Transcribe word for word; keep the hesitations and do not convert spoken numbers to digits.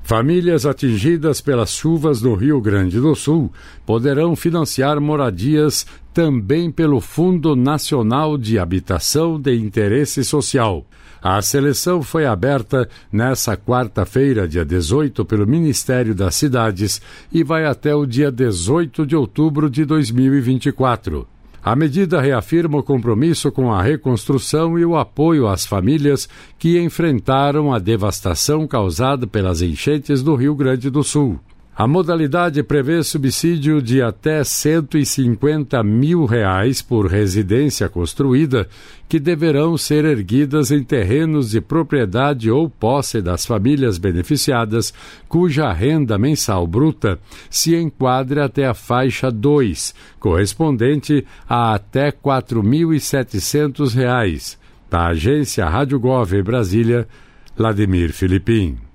Famílias atingidas pelas chuvas no Rio Grande do Sul poderão financiar moradias também pelo Fundo Nacional de Habitação de Interesse Social. A seleção foi aberta nesta quarta-feira, dia dezoito, pelo Ministério das Cidades e vai até o dia dezoito de outubro de dois mil e vinte e quatro. A medida reafirma o compromisso com a reconstrução e o apoio às famílias que enfrentaram a devastação causada pelas enchentes do Rio Grande do Sul. A modalidade prevê subsídio de até cento e cinquenta mil reais por residência construída, que deverão ser erguidas em terrenos de propriedade ou posse das famílias beneficiadas, cuja renda mensal bruta se enquadra até a faixa dois, correspondente a até quatro mil e setecentos reais. Da agência Rádio Gov Brasília, Vladimir Filipim.